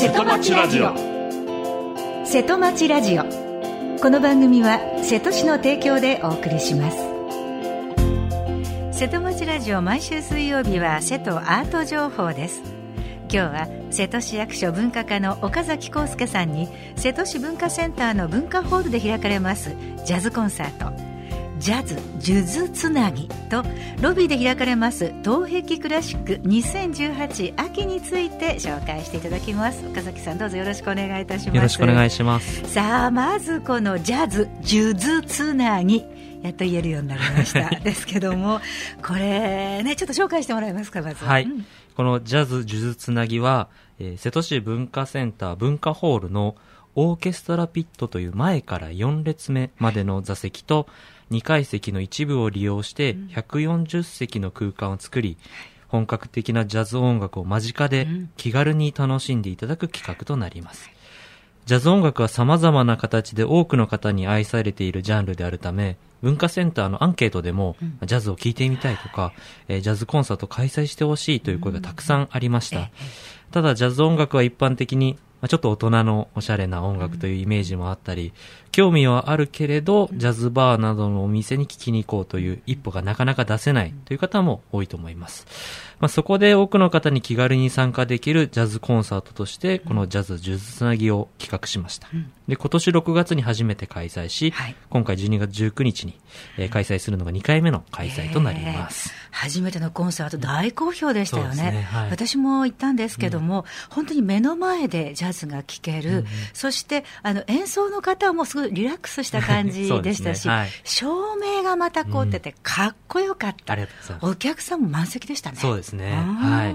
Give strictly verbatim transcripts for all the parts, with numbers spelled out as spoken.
瀬戸町ラジオ。瀬戸町ラジオ、この番組は瀬戸市の提供でお送りします。瀬戸町ラジオ、毎週水曜日は瀬戸アート情報です。今日は瀬戸市役所文化課の岡崎康介さんに、瀬戸市文化センターの文化ホールで開かれますジャズコンサート、ジャズ数珠つなぎとロビーで開かれます東壁クラシックにせんじゅうはち秋について紹介していただきます。岡崎さん、どうぞよろしくお願いいたします。 よろしくお願いします。 さあ、まずこのジャズ数珠つなぎ、やっと言えるようになりましたですけども、これね、ちょっと紹介してもらえますか、まず。 はい、 うん、 このジャズ数珠つなぎは、えー、瀬戸市文化センター文化ホールのオーケストラピットという前からよん列目までの座席とにかい席の一部を利用してひゃくよんじゅっ席の空間を作り、本格的なジャズ音楽を間近で気軽に楽しんでいただく企画となります。ジャズ音楽は様々な形で多くの方に愛されているジャンルであるため、文化センターのアンケートでも、うん、ジャズを聴いてみたいとか、えー、ジャズコンサート開催してほしいという声がたくさんありました。うん、ただジャズ音楽は一般的にちょっと大人のおしゃれな音楽というイメージもあったり、興味はあるけれどジャズバーなどのお店に聴きに行こうという一歩がなかなか出せないという方も多いと思います。まあ、そこで多くの方に気軽に参加できるジャズコンサートとしてこのジャズ数珠つなぎを企画しました。うん、で今年ろくがつに初めて開催し、はい、今回じゅうにがつじゅうくにちに、えー、開催するのがにかいめの開催となります。 初めてのコンサート大好評でしたよ ね, ね、はい、 私も行ったんですけども、うん、本当に目の前でジャズが聴ける、うん、そしてあの演奏の方もすごいリラックスした感じでしたし、ね、はい、照明がまたこうっててかっこよかった。 うん、ありがとうございます。 お客さんも満席でしたね。 そうですね、はい、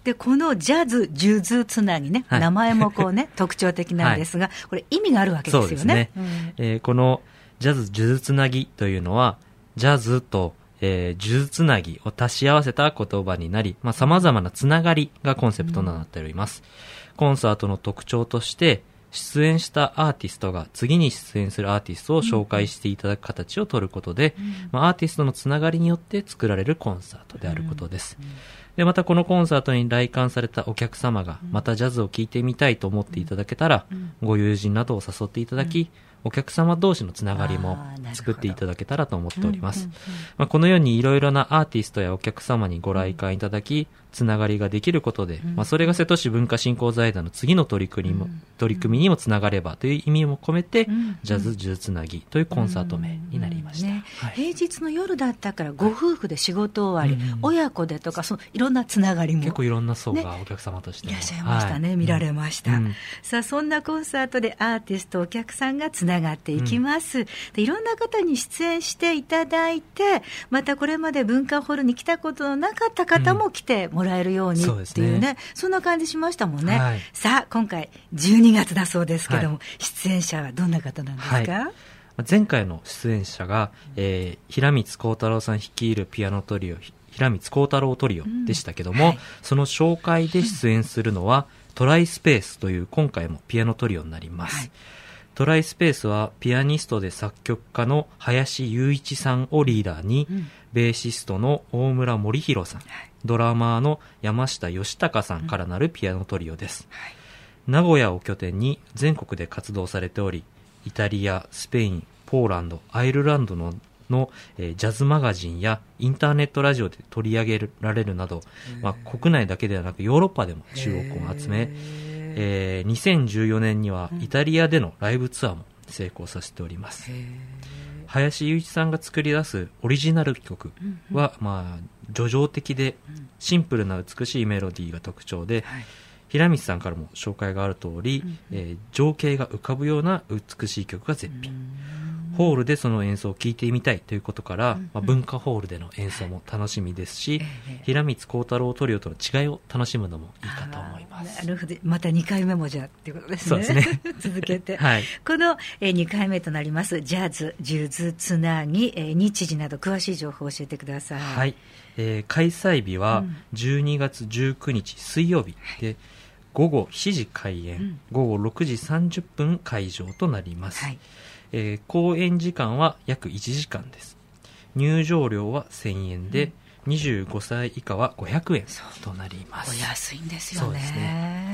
でこのジャズ数珠つなぎね、はい、名前もこうね特徴的なんですが、はい、これ意味があるわけですよね。そうですね、うん、 えー、このジャズ数珠つなぎというのはジャズと、えー、数珠つなぎを足し合わせた言葉になり、まあ、様々なつながりがコンセプトとなっております。うん、コンサートの特徴として出演したアーティストが次に出演するアーティストを紹介していただく形を取ることで、うん、まあ、アーティストのつながりによって作られるコンサートであることです。うんうん、でまたこのコンサートに来館されたお客様がまたジャズを聴いてみたいと思っていただけたら、うん、ご友人などを誘っていただき、うん、お客様同士のつながりも作っていただけたらと思っております。まあ、このようにいろいろなアーティストやお客様にご来館いただき、つながりができることで、まあ、それが瀬戸市文化振興財団の次の取り組みも、取り組みにもつながればという意味も込めて、ジャズ数珠つなぎというコンサート名になりました。ね、 はい、平日の夜だったからご夫婦で仕事終わり、うん、親子でとかそのいろんなつながりも結構いろんな層がお客様としても、 ね、いらっしゃいましたね、はい、見られました。うん、さあそんなコンサートでアーティストお客さんがつながっていきます。うん、でいろんな方に出演していただいて、またこれまで文化ホールに来たことのなかった方も来てもらえるように、うんっていうね、そんな感じしましたもんね。はい、さあ今回じゅうにがつだそうですけども、はい、出演者はどんな方なんですか？はい、 前回の出演者が、えー、平光光太郎さん率いるピアノトリオ平光光太郎トリオでしたけども、うん、はい、その紹介で出演するのは、うん、トライスペースという今回もピアノトリオになります。はい、トライスペースはピアニストで作曲家の林雄一さんをリーダーに、うん、ベーシストの大村森弘さん、はい、ドラマーの山下義隆さんからなるピアノトリオです。うん、はい、名古屋を拠点に全国で活動されており、イタリア、スペイン、ポーランド、アイルランドのの、えー、ジャズマガジンやインターネットラジオで取り上げられるなど、まあ、国内だけではなくヨーロッパでも注目を集め、えー、にせんじゅうよねんにはイタリアでのライブツアーも成功させております。林雄一さんが作り出すオリジナル曲は、まあ、叙情的でシンプルな美しいメロディーが特徴で、はい、平光さんからも紹介がある通り、うん、えー、情景が浮かぶような美しい曲が絶品。ホールでその演奏を聴いてみたいということから、うん、まあ、文化ホールでの演奏も楽しみですし、はい、平光光太郎トリオとの違いを楽しむのもいいかと思います。 なるほど、またにかいめもじゃっていうことですね。 そうですね続けて、 はい、 この、えー、にかいめとなりますジャズ数珠つなぎ、えー、日時など詳しい情報を教えてください。 はい、えー、開催日はじゅうにがつじゅうくにち水曜日で、はい、午後しちじ開演、うん、午後ろくじさんじゅっぷん会場となります。はい、えー、公演時間は約いちじかんです。入場料はせんえんで、うん、にじゅうごさい以下はごひゃくえんとなります。 お安いんですよね。 そうですね。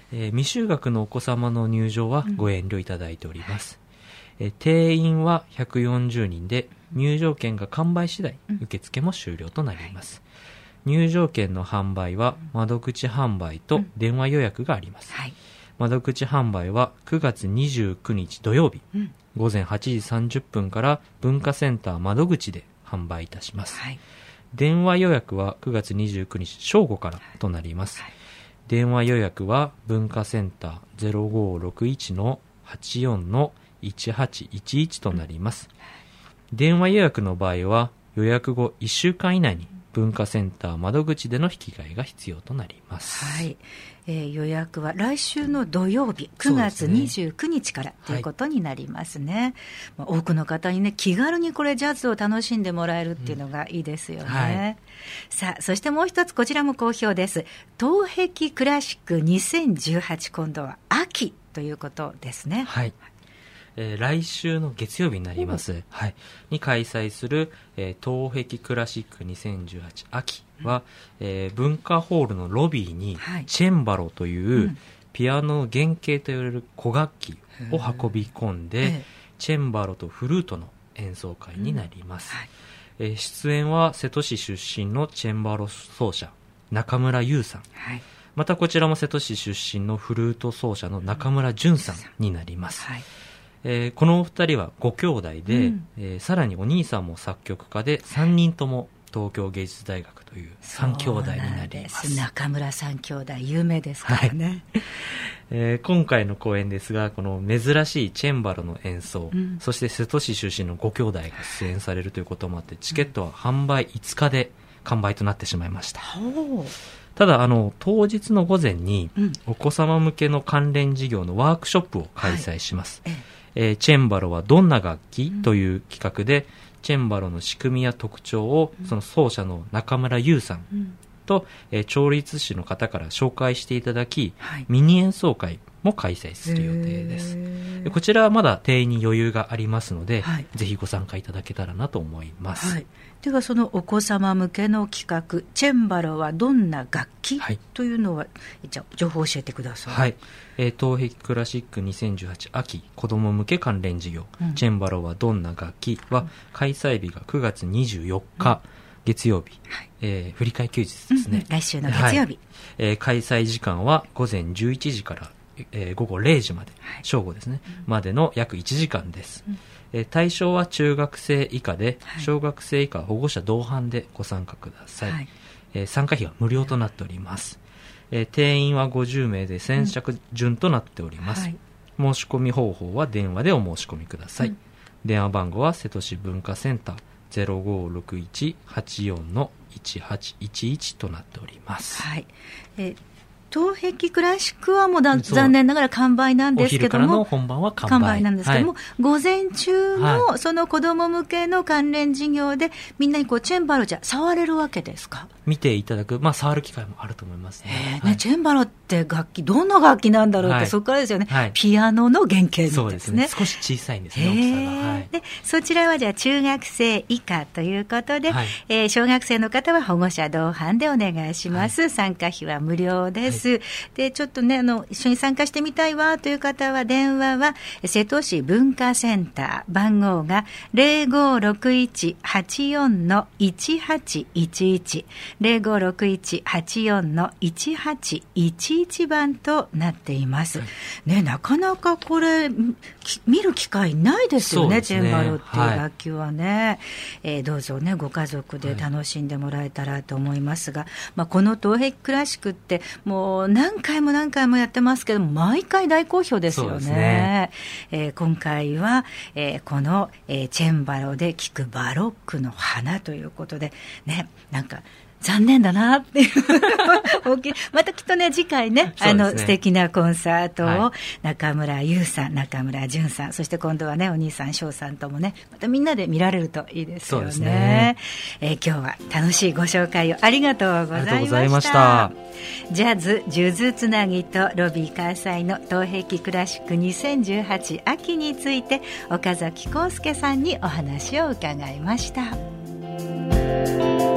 えー、未就学のお子様の入場はご遠慮いただいております、うん、えー、定員はひゃくよんじゅうにんで入場券が完売次第、うん、受付も終了となります、はい、入場券の販売は窓口販売と電話予約があります、うんはい、窓口販売はくがつにじゅうくにち土曜日、うん、ごぜんはちじさんじゅっぷんから文化センター窓口で販売いたします、はい、電話予約はくがつにじゅうくにち正午からとなります、はい、電話予約は文化センター ゼロごろくいちのはちよんのいちはちいちいちとなります、うん、電話予約の場合は予約後いっしゅうかん以内に文化センター窓口での引き換えが必要となります、 はい、えー、予約は来週の土曜日くがつにじゅうくにちからということになりますね、はい、まあ、多くの方にね気軽にこれジャズを楽しんでもらえるっていうのがいいですよね、うん、はい、さあそしてもう一つこちらも好評です。東壁クラシックにせんじゅうはち、今度は秋ということですね。 はい、えー、来週の月曜日になります、はい、に開催する、えー、東壁クラシックにせんじゅうはち秋は、うん、えー、文化ホールのロビーにチェンバロという、はい、うん、ピアノの原型と言われる古楽器を運び込んで、チェンバロとフルートの演奏会になります、うん、はい、えー、出演は瀬戸市出身のチェンバロ奏者中村優さん、はい、またこちらも瀬戸市出身のフルート奏者の中村淳さんになります、はい、えー、このお二人はご兄弟で、うん、えー、さらにお兄さんも作曲家でさんにんとも東京芸術大学というさん兄弟になります。 中村三兄弟有名ですからね、はい、 えー、今回の公演ですがこの珍しいチェンバロの演奏、うん、そして瀬戸市出身のご兄弟が出演されるということもあってチケットは販売いつかで完売となってしまいました、うん、ただあの当日の午前にお子様向けの関連事業のワークショップを開催します、はい、えー、チェンバロはどんな楽器、うん、という企画でチェンバロの仕組みや特徴をその奏者の中村優さんと、うん、えー、調律師の方から紹介していただき、はい、ミニ演奏会も開催する予定です。でこちらはまだ定員に余裕がありますので、はい、ぜひご参加いただけたらなと思います、はい、 ではそのお子様向けの企画チェンバロはどんな楽器、はい、というのはじゃあ情報を教えてください。 はい、えー、東壁クラシックにせんじゅうはち秋子ども向け関連事業、うん、チェンバロはどんな楽器は開催日がくがつにじゅうよっか、うん、月曜日、はい、えー、振り替え休日ですね、 うん、来週の月曜日、はい、 えー、開催時間はごぜんじゅういちじからえー、ごごれいじまで、はい、正午ですね、うん、までの約いちじかんです、うん、えー、対象は中学生以下で、はい、小学生以下保護者同伴でご参加ください、はい、えー、参加費は無料となっております、えー、定員はごじゅうめいで先着順となっております、うん、はい、申し込み方法は電話でお申し込みください、うん、電話番号は瀬戸市文化センター ゼロごろくいちはちよんのいちはちいちいち となっております、 はい、えー東壁クラシックはもうだ残念ながら完売なんですけども、お昼からの本番は完売、 完売なんですけども、はい、午前中のその子ども向けの関連事業でみんなにこうチェンバロじゃ触れるわけですか？ 見ていただく、まあ、触る機会もあると思いますね、 えーね、はい、チェンバロって楽器どんな楽器なんだろうって、はい、そこからですよね、はい、ピアノの原型ですね。 そうですね、少し小さいんですね、大きさが、はい、 でそちらはじゃあ中学生以下ということで、はい、えー、小学生の方は保護者同伴でお願いします、はい、参加費は無料です、はい、でちょっとねあの一緒に参加してみたいわという方は電話は瀬戸市文化センター番号が ゼロごろくいちはちよんのいちはちいちいち ゼロごろくいちはちよんのいちはちいちいち番となっています、はい、ね、なかなかこれ見る機会ないですよ ね, ねチェンバロっていう楽器はね、はい、えー、どうぞねご家族で楽しんでもらえたらと思いますが、はい、まあ、この東壁クラシックってもう何回も何回もやってますけど毎回大好評ですよ ね, すね、えー、今回は、えー、この、えー、チェンバロで聴くバロックの花ということでね、なんか残念だなっていうまたきっとね次回 ね, ねあの素敵なコンサートを中村優さん、中村淳さん、そして今度はねお兄さん翔さんともねまたみんなで見られるといいですよ ね, そうですね、えー、今日は楽しいご紹介をありがとうございました。ありがとうございました。ジャズ数珠つなぎとロビー開催の東壁クラシックにせんじゅうはち秋について岡崎康介さんにお話を伺いました。